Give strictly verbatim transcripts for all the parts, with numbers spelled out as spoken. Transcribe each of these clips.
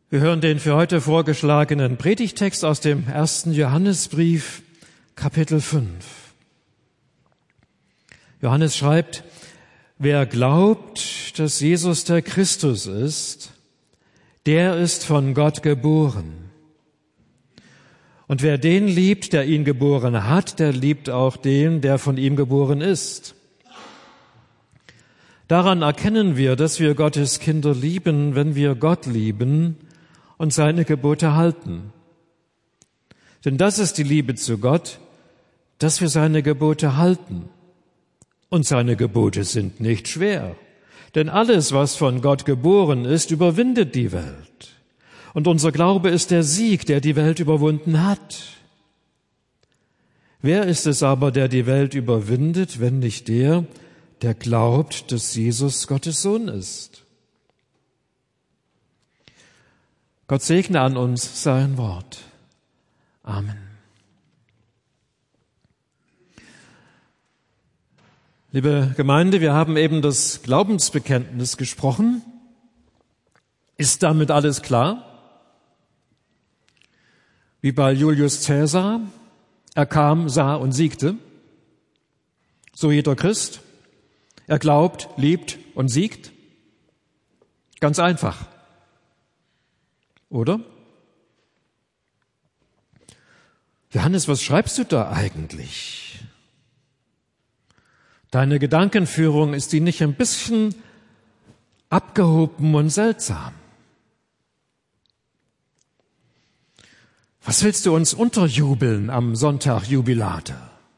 Wir hören den für heute vorgeschlagenen Predigtext aus dem ersten Johannesbrief, Kapitel fünf. Johannes schreibt: Wer glaubt, dass Jesus der Christus ist, der ist von Gott geboren. Und wer den liebt, der ihn geboren hat, der liebt auch den, der von ihm geboren ist. Daran erkennen wir, dass wir Gottes Kinder lieben, wenn wir Gott lieben und seine Gebote halten. Denn das ist die Liebe zu Gott, dass wir seine Gebote halten. Und seine Gebote sind nicht schwer. Denn alles, was von Gott geboren ist, überwindet die Welt. Und unser Glaube ist der Sieg, der die Welt überwunden hat. Wer ist es aber, der die Welt überwindet, wenn nicht der, der glaubt, dass Jesus Gottes Sohn ist? Gott segne an uns sein Wort. Amen. Liebe Gemeinde, wir haben eben das Glaubensbekenntnis gesprochen. Ist damit alles klar? Wie bei Julius Caesar, er kam, sah und siegte. So jeder Christ, er glaubt, liebt und siegt. Ganz einfach. Oder? Johannes, was schreibst du da eigentlich? Deine Gedankenführung, ist die nicht ein bisschen abgehoben und seltsam? Was willst du uns unterjubeln am Sonntag Jubilate?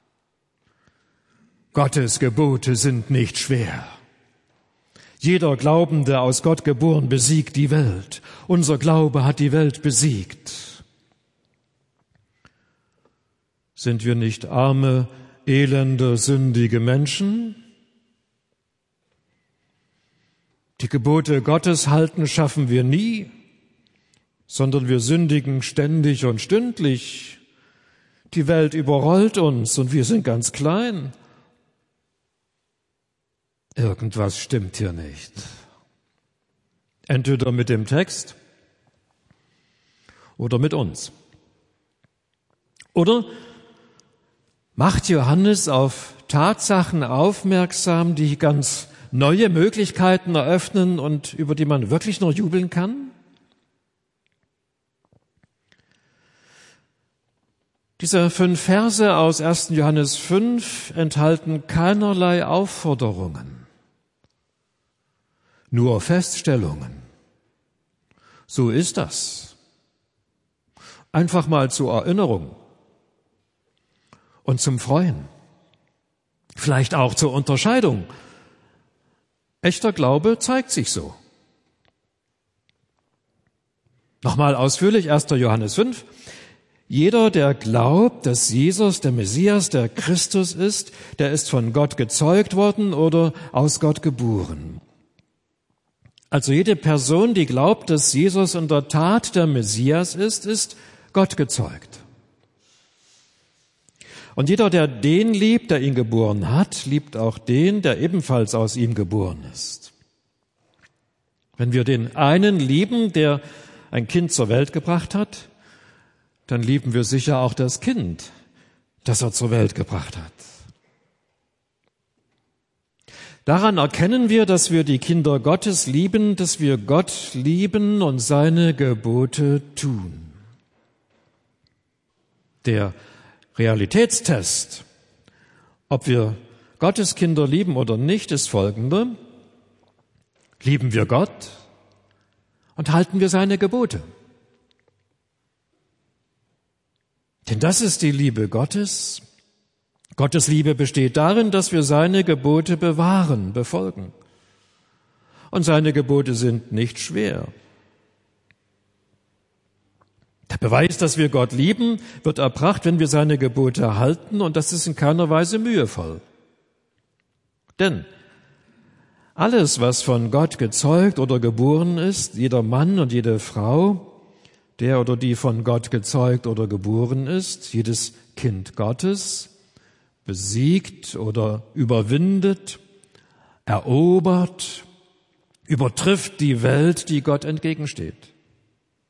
Gottes Gebote sind nicht schwer. Jeder Glaubende, aus Gott geboren, besiegt die Welt. Unser Glaube hat die Welt besiegt. Sind wir nicht arme, elende, sündige Menschen? Die Gebote Gottes halten schaffen wir nie, sondern wir sündigen ständig und stündlich. Die Welt überrollt uns und wir sind ganz klein. Irgendwas stimmt hier nicht. Entweder mit dem Text oder mit uns. Oder macht Johannes auf Tatsachen aufmerksam, die ganz neue Möglichkeiten eröffnen und über die man wirklich nur jubeln kann? Diese fünf Verse aus ersten Johannes fünf enthalten keinerlei Aufforderungen, nur Feststellungen. So ist das. Einfach mal zur Erinnerung und zum Freuen. Vielleicht auch zur Unterscheidung. Echter Glaube zeigt sich so. Nochmal ausführlich, erster Johannes fünf. Jeder, der glaubt, dass Jesus der Messias, der Christus ist, der ist von Gott gezeugt worden oder aus Gott geboren. Also jede Person, die glaubt, dass Jesus in der Tat der Messias ist, ist Gott gezeugt. Und jeder, der den liebt, der ihn geboren hat, liebt auch den, der ebenfalls aus ihm geboren ist. Wenn wir den einen lieben, der ein Kind zur Welt gebracht hat, dann lieben wir sicher auch das Kind, das er zur Welt gebracht hat. Daran erkennen wir, dass wir die Kinder Gottes lieben, dass wir Gott lieben und seine Gebote tun. Der Realitätstest, ob wir Gottes Kinder lieben oder nicht, ist folgender. Lieben wir Gott und halten wir seine Gebote? Denn das ist die Liebe Gottes. Gottes Liebe besteht darin, dass wir seine Gebote bewahren, befolgen. Und seine Gebote sind nicht schwer. Der Beweis, dass wir Gott lieben, wird erbracht, wenn wir seine Gebote halten, und das ist in keiner Weise mühevoll. Denn alles, was von Gott gezeugt oder geboren ist, jeder Mann und jede Frau, der oder die von Gott gezeugt oder geboren ist, jedes Kind Gottes, besiegt oder überwindet, erobert, übertrifft die Welt, die Gott entgegensteht.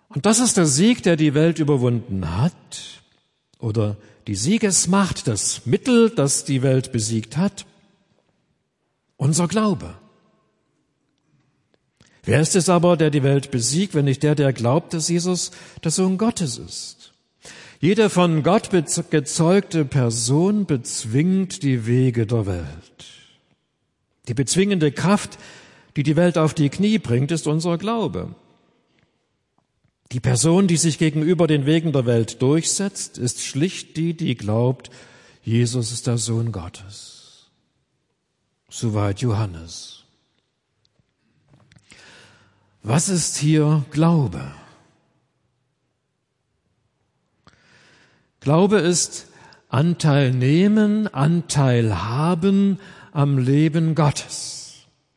Und das ist der Sieg, der die Welt überwunden hat, oder die Siegesmacht, das Mittel, das die Welt besiegt hat, unser Glaube. Wer ist es aber, der die Welt besiegt, wenn nicht der, der glaubt, dass Jesus der Sohn Gottes ist? Jede von Gott gezeugte Person bezwingt die Wege der Welt. Die bezwingende Kraft, die die Welt auf die Knie bringt, ist unser Glaube. Die Person, die sich gegenüber den Wegen der Welt durchsetzt, ist schlicht die, die glaubt, Jesus ist der Sohn Gottes. Soweit Johannes. Was ist hier Glaube? Glaube ist Anteil nehmen, Anteil haben am Leben Gottes.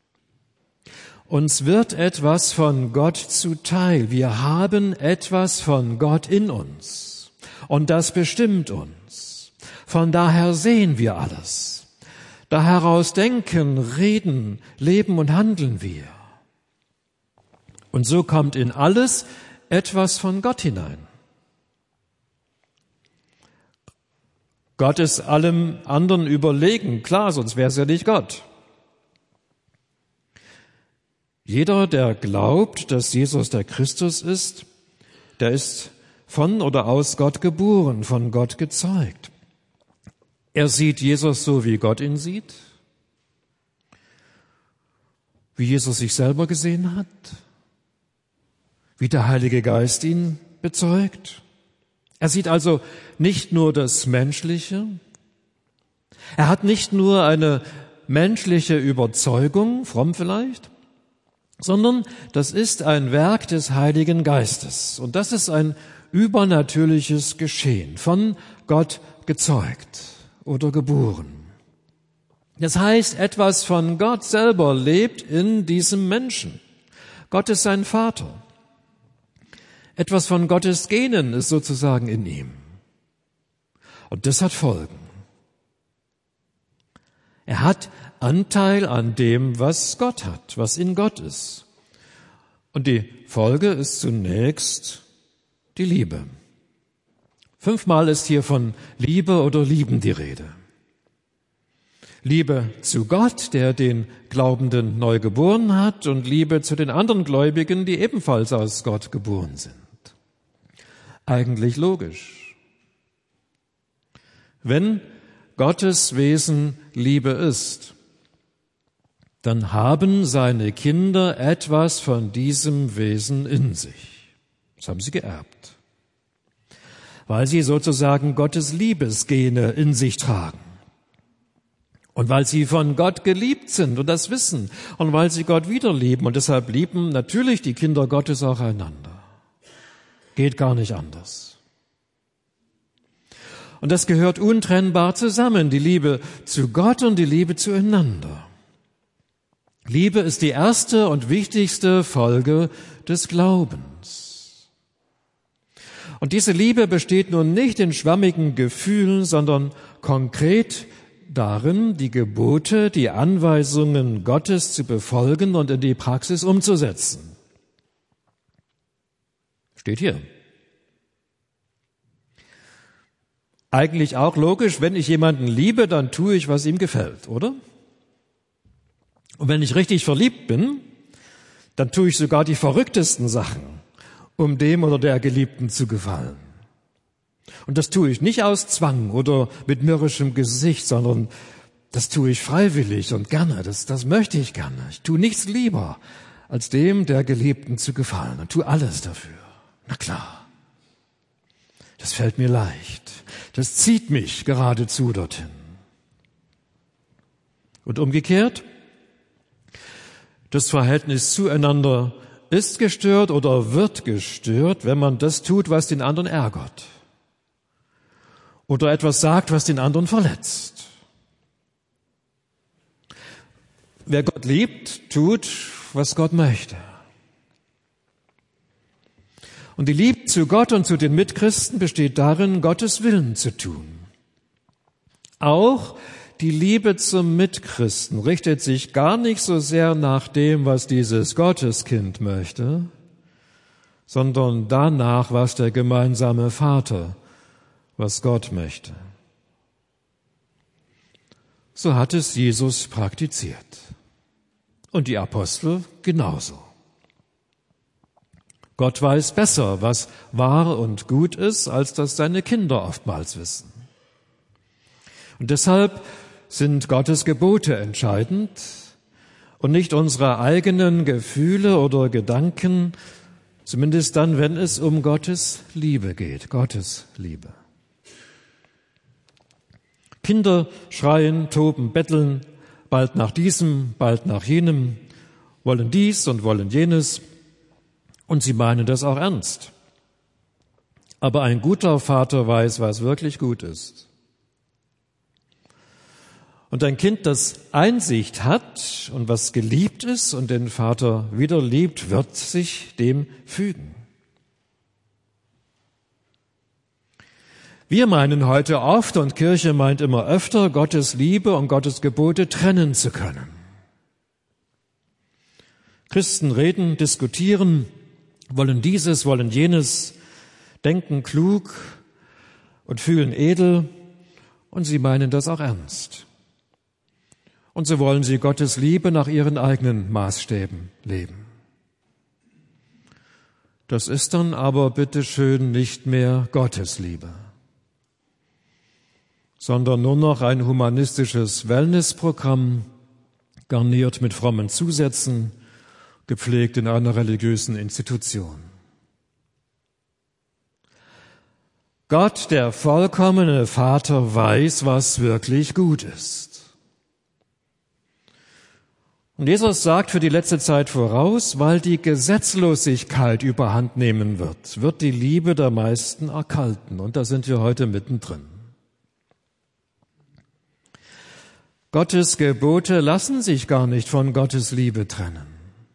Uns wird etwas von Gott zuteil. Wir haben etwas von Gott in uns. Und das bestimmt uns. Von daher sehen wir alles. Daraus denken, reden, leben und handeln wir. Und so kommt in alles etwas von Gott hinein. Gott ist allem anderen überlegen, klar, sonst wäre es ja nicht Gott. Jeder, der glaubt, dass Jesus der Christus ist, der ist von oder aus Gott geboren, von Gott gezeugt. Er sieht Jesus so, wie Gott ihn sieht, wie Jesus sich selber gesehen hat, wie der Heilige Geist ihn bezeugt. Er sieht also nicht nur das Menschliche, er hat nicht nur eine menschliche Überzeugung, fromm vielleicht, sondern das ist ein Werk des Heiligen Geistes. Und das ist ein übernatürliches Geschehen, von Gott gezeugt oder geboren. Das heißt, etwas von Gott selber lebt in diesem Menschen. Gott ist sein Vater. Etwas von Gottes Genen ist sozusagen in ihm. Und das hat Folgen. Er hat Anteil an dem, was Gott hat, was in Gott ist. Und die Folge ist zunächst die Liebe. Fünfmal ist hier von Liebe oder Lieben die Rede. Liebe zu Gott, der den Glaubenden neu geboren hat, und Liebe zu den anderen Gläubigen, die ebenfalls aus Gott geboren sind. Eigentlich logisch. Wenn Gottes Wesen Liebe ist, dann haben seine Kinder etwas von diesem Wesen in sich. Das haben sie geerbt, weil sie sozusagen Gottes Liebesgene in sich tragen. Und weil sie von Gott geliebt sind und das wissen und weil sie Gott wieder lieben und deshalb lieben natürlich die Kinder Gottes auch einander. Geht gar nicht anders. Und das gehört untrennbar zusammen, die Liebe zu Gott und die Liebe zueinander. Liebe ist die erste und wichtigste Folge des Glaubens. Und diese Liebe besteht nun nicht in schwammigen Gefühlen, sondern konkret darin, die Gebote, die Anweisungen Gottes zu befolgen und in die Praxis umzusetzen. Steht hier. Eigentlich auch logisch, wenn ich jemanden liebe, dann tue ich, was ihm gefällt, oder? Und wenn ich richtig verliebt bin, dann tue ich sogar die verrücktesten Sachen, um dem oder der Geliebten zu gefallen. Und das tue ich nicht aus Zwang oder mit mürrischem Gesicht, sondern das tue ich freiwillig und gerne. Das, das möchte ich gerne. Ich tue nichts lieber, als dem der Geliebten zu gefallen und tue alles dafür. Na klar, das fällt mir leicht. Das zieht mich geradezu dorthin. Und umgekehrt, das Verhältnis zueinander ist gestört oder wird gestört, wenn man das tut, was den anderen ärgert. Oder etwas sagt, was den anderen verletzt. Wer Gott liebt, tut, was Gott möchte. Und die Liebe zu Gott und zu den Mitchristen besteht darin, Gottes Willen zu tun. Auch die Liebe zum Mitchristen richtet sich gar nicht so sehr nach dem, was dieses Gotteskind möchte, sondern danach, was der gemeinsame Vater, was Gott möchte. So hat es Jesus praktiziert. Und die Apostel genauso. Gott weiß besser, was wahr und gut ist, als das seine Kinder oftmals wissen. Und deshalb sind Gottes Gebote entscheidend und nicht unsere eigenen Gefühle oder Gedanken, zumindest dann, wenn es um Gottes Liebe geht, Gottes Liebe. Kinder schreien, toben, betteln, bald nach diesem, bald nach jenem, wollen dies und wollen jenes, und sie meinen das auch ernst. Aber ein guter Vater weiß, was wirklich gut ist. Und ein Kind, das Einsicht hat und was geliebt ist und den Vater wieder liebt, wird sich dem fügen. Wir meinen heute oft, und Kirche meint immer öfter, Gottes Liebe und Gottes Gebote trennen zu können. Christen reden, diskutieren, wollen dieses, wollen jenes, denken klug und fühlen edel, und sie meinen das auch ernst. Und so wollen sie Gottes Liebe nach ihren eigenen Maßstäben leben. Das ist dann aber bitteschön nicht mehr Gottes Liebe, sondern nur noch ein humanistisches Wellnessprogramm, garniert mit frommen Zusätzen, gepflegt in einer religiösen Institution. Gott, der vollkommene Vater, weiß, was wirklich gut ist. Und Jesus sagt für die letzte Zeit voraus, weil die Gesetzlosigkeit überhand nehmen wird, wird die Liebe der meisten erkalten. Und da sind wir heute mittendrin. Gottes Gebote lassen sich gar nicht von Gottes Liebe trennen,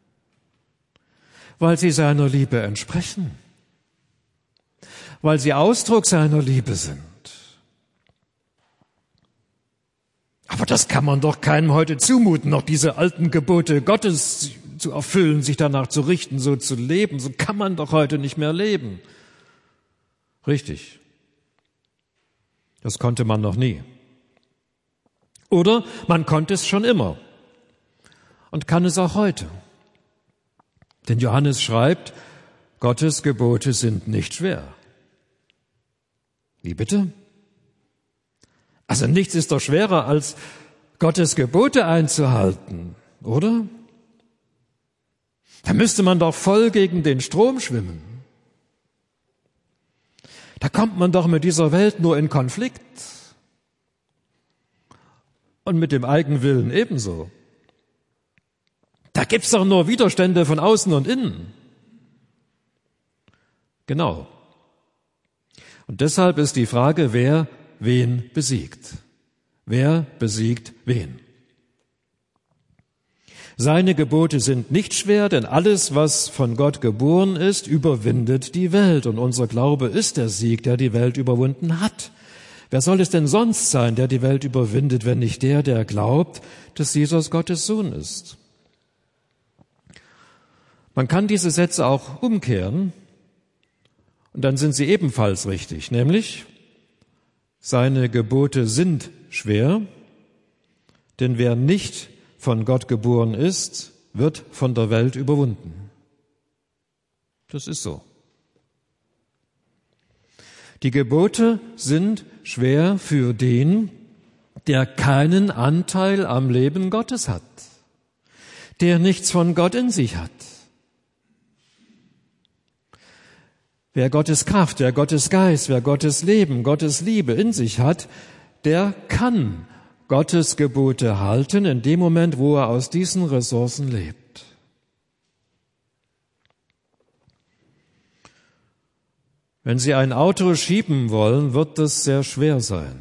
weil sie seiner Liebe entsprechen, weil sie Ausdruck seiner Liebe sind. Aber das kann man doch keinem heute zumuten, noch diese alten Gebote Gottes zu erfüllen, sich danach zu richten, so zu leben. So kann man doch heute nicht mehr leben. Richtig. Das konnte man noch nie. Oder man konnte es schon immer und kann es auch heute. Denn Johannes schreibt, Gottes Gebote sind nicht schwer. Wie bitte? Also nichts ist doch schwerer, als Gottes Gebote einzuhalten, oder? Da müsste man doch voll gegen den Strom schwimmen. Da kommt man doch mit dieser Welt nur in Konflikt. Und mit dem Eigenwillen ebenso. Da gibt's doch nur Widerstände von außen und innen. Genau. Und deshalb ist die Frage, wer wen besiegt. Wer besiegt wen? Seine Gebote sind nicht schwer, denn alles, was von Gott geboren ist, überwindet die Welt. Und unser Glaube ist der Sieg, der die Welt überwunden hat. Wer soll es denn sonst sein, der die Welt überwindet, wenn nicht der, der glaubt, dass Jesus Gottes Sohn ist? Man kann diese Sätze auch umkehren, und dann sind sie ebenfalls richtig, nämlich seine Gebote sind schwer, denn wer nicht von Gott geboren ist, wird von der Welt überwunden. Das ist so. Die Gebote sind schwer für den, der keinen Anteil am Leben Gottes hat, der nichts von Gott in sich hat. Wer Gottes Kraft, wer Gottes Geist, wer Gottes Leben, Gottes Liebe in sich hat, der kann Gottes Gebote halten in dem Moment, wo er aus diesen Ressourcen lebt. Wenn Sie ein Auto schieben wollen, wird das sehr schwer sein.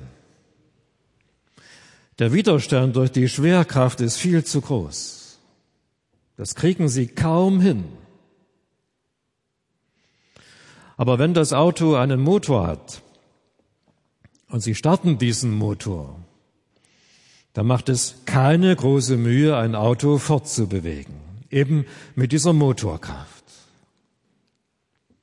Der Widerstand durch die Schwerkraft ist viel zu groß. Das kriegen Sie kaum hin. Aber wenn das Auto einen Motor hat und Sie starten diesen Motor, dann macht es keine große Mühe, ein Auto fortzubewegen, eben mit dieser Motorkraft.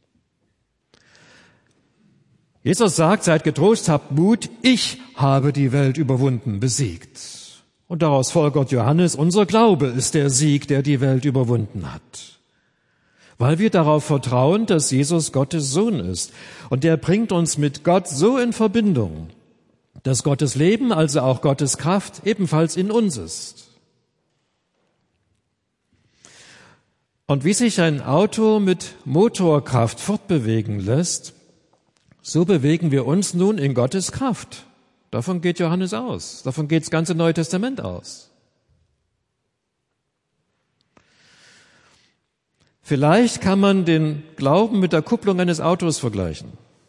Jesus sagt, seid getrost, habt Mut, ich habe die Welt überwunden, besiegt. Und daraus folgert Johannes, unser Glaube ist der Sieg, der die Welt überwunden hat. Weil wir darauf vertrauen, dass Jesus Gottes Sohn ist. Und der bringt uns mit Gott so in Verbindung, dass Gottes Leben, also auch Gottes Kraft, ebenfalls in uns ist. Und wie sich ein Auto mit Motorkraft fortbewegen lässt, so bewegen wir uns nun in Gottes Kraft. Davon geht Johannes aus. Davon geht das ganze Neue Testament aus. Vielleicht kann man den Glauben mit der Kupplung eines Autos vergleichen.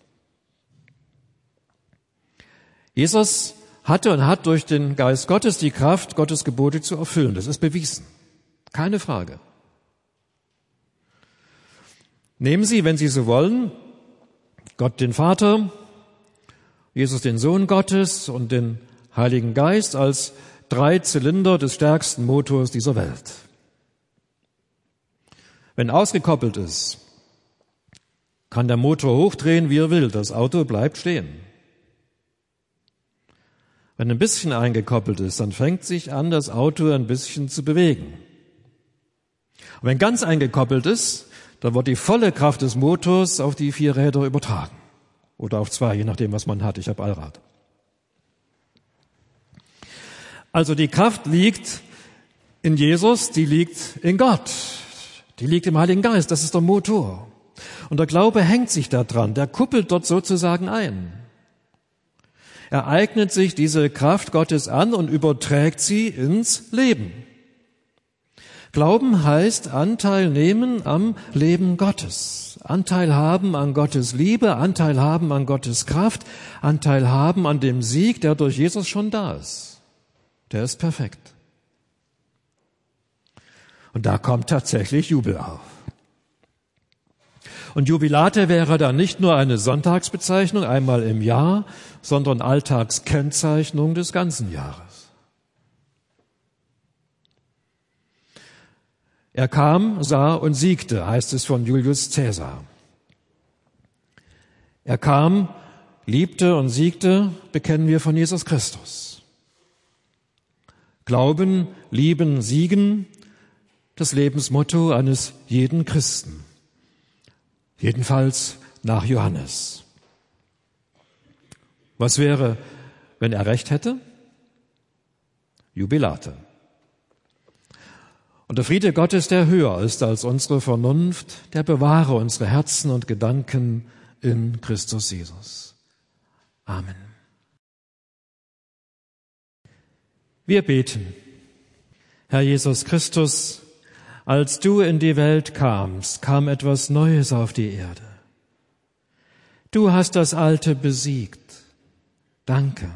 Jesus hatte und hat durch den Geist Gottes die Kraft, Gottes Gebote zu erfüllen. Das ist bewiesen. Keine Frage. Nehmen Sie, wenn Sie so wollen, Gott den Vater, Jesus den Sohn Gottes und den Heiligen Geist als drei Zylinder des stärksten Motors dieser Welt. Wenn ausgekoppelt ist, kann der Motor hochdrehen, wie er will. Das Auto bleibt stehen. Wenn ein bisschen eingekoppelt ist, dann fängt sich an, das Auto ein bisschen zu bewegen. Und wenn ganz eingekoppelt ist, dann wird die volle Kraft des Motors auf die vier Räder übertragen. Oder auf zwei, je nachdem, was man hat. Ich habe Allrad. Also die Kraft liegt in Jesus, die liegt in Gott. Die liegt im Heiligen Geist, das ist der Motor. Und der Glaube hängt sich da dran, der kuppelt dort sozusagen ein. Er eignet sich diese Kraft Gottes an und überträgt sie ins Leben. Glauben heißt Anteil nehmen am Leben Gottes. Anteil haben an Gottes Liebe, Anteil haben an Gottes Kraft, Anteil haben an dem Sieg, der durch Jesus schon da ist. Der ist perfekt. Und da kommt tatsächlich Jubel auf. Und Jubilate wäre dann nicht nur eine Sonntagsbezeichnung einmal im Jahr, sondern Alltagskennzeichnung des ganzen Jahres. Er kam, sah und siegte, heißt es von Julius Caesar. Er kam, liebte und siegte, bekennen wir von Jesus Christus. Glauben, lieben, siegen, das Lebensmotto eines jeden Christen. Jedenfalls nach Johannes. Was wäre, wenn er recht hätte? Jubilate. Und der Friede Gottes, der höher ist als unsere Vernunft, der bewahre unsere Herzen und Gedanken in Christus Jesus. Amen. Wir beten. Herr Jesus Christus, als du in die Welt kamst, kam etwas Neues auf die Erde. Du hast das Alte besiegt. Danke.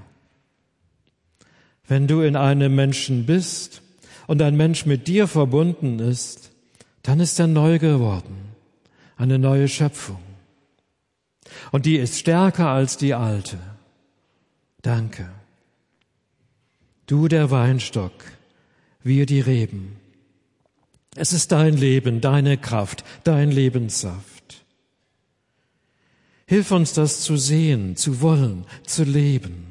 Wenn du in einem Menschen bist und ein Mensch mit dir verbunden ist, dann ist er neu geworden, eine neue Schöpfung. Und die ist stärker als die alte. Danke. Du der Weinstock, wir die Reben. Es ist dein Leben, deine Kraft, dein Lebenssaft. Hilf uns, das zu sehen, zu wollen, zu leben.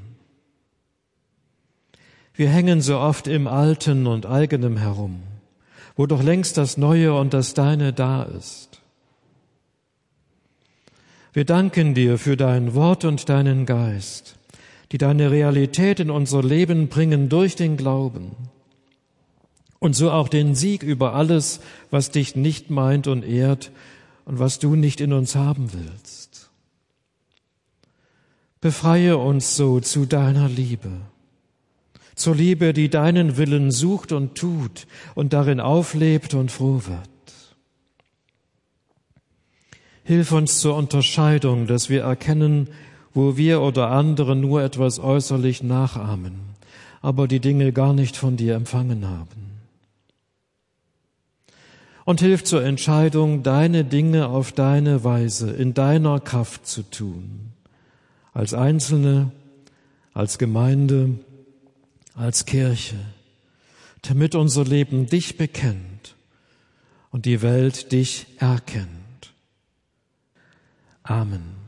Wir hängen so oft im Alten und Eigenem herum, wo doch längst das Neue und das Deine da ist. Wir danken dir für dein Wort und deinen Geist, die deine Realität in unser Leben bringen durch den Glauben und so auch den Sieg über alles, was dich nicht meint und ehrt und was du nicht in uns haben willst. Befreie uns so zu deiner Liebe, zur Liebe, die deinen Willen sucht und tut und darin auflebt und froh wird. Hilf uns zur Unterscheidung, dass wir erkennen, wo wir oder andere nur etwas äußerlich nachahmen, aber die Dinge gar nicht von dir empfangen haben. Und hilf zur Entscheidung, deine Dinge auf deine Weise, in deiner Kraft zu tun, als Einzelne, als Gemeinde, als Kirche, damit unser Leben dich bekennt und die Welt dich erkennt. Amen.